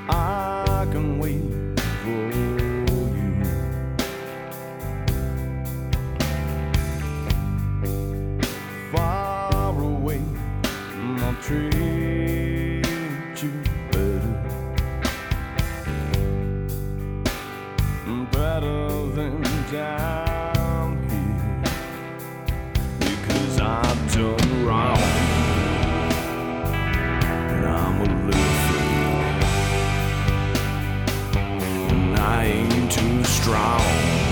I can wait for you. Far away, I'll treat you better than down here, because I've done wrong and I'm a little afraid, and I ain't too strong,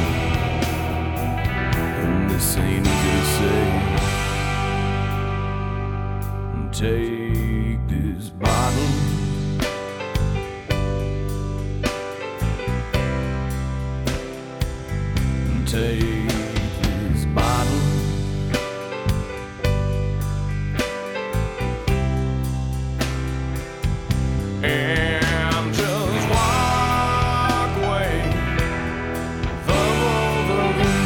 and this ain't easy to say. Take this bottle, take this bottle, and just walk away from all the room,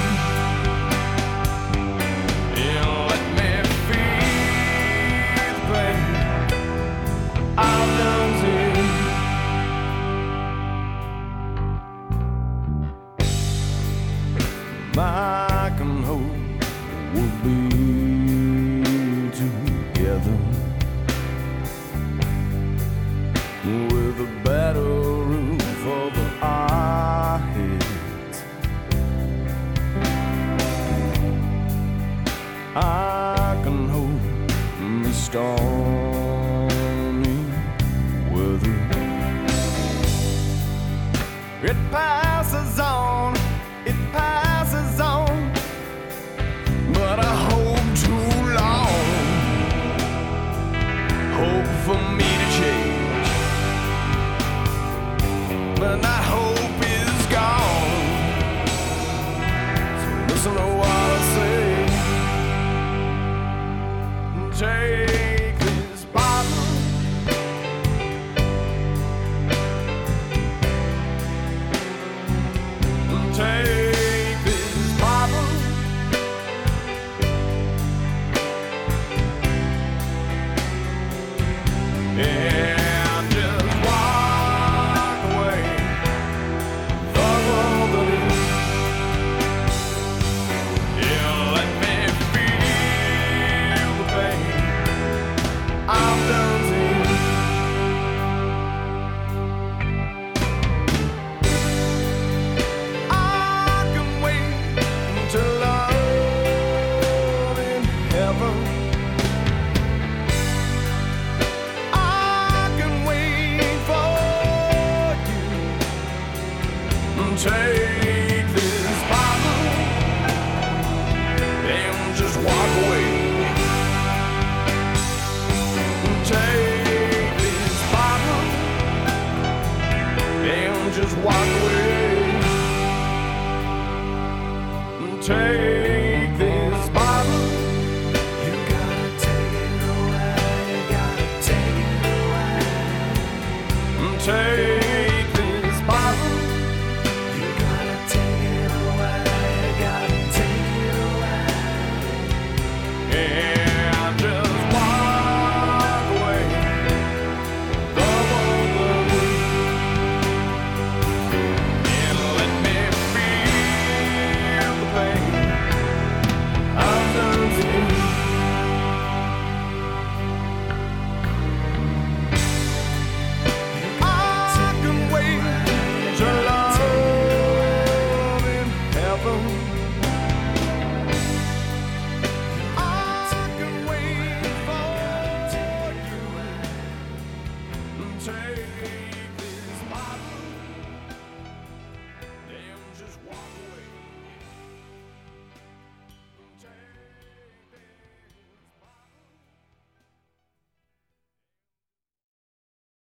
and let me feel the pain I've done to you. I can hope we'll be together with a better roof over our heads. I can hope the stormy weather it passes on, it passes on, but I hope too long, hope for me to change, but that hope is gone. So listen to what I say. Take this bottle, take this bottle, and just walk away from all the news. Yeah, let me feel the pain I've done to you. I can wait until love in heaven. I can wait for you. Take this bottle and just walk away. Take this bottle and just walk away. Take this bottle. You gotta take it away. You gotta take it away. Take this bottle. You gotta take it away. You gotta take it away. And just walk away from all the room, and let me feel the pain I've done to you. I can wait till love in heaven. I can wait for you. Take